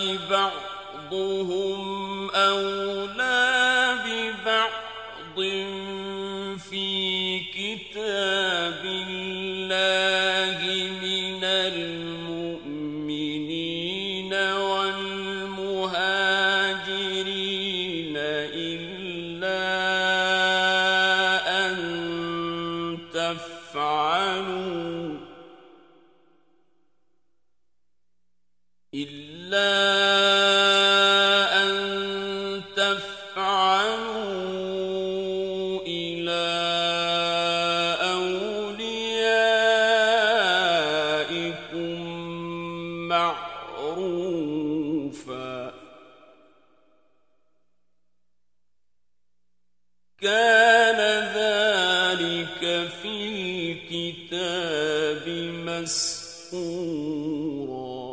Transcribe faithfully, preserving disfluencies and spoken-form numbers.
بعضهم أولى ببعض في كتاب الله من المؤمنين والمهاجرين إلا أن تفعلوا إلا أن تفعلوا إلى أوليائكم معروفا كان ذلك في الكتاب مسطورا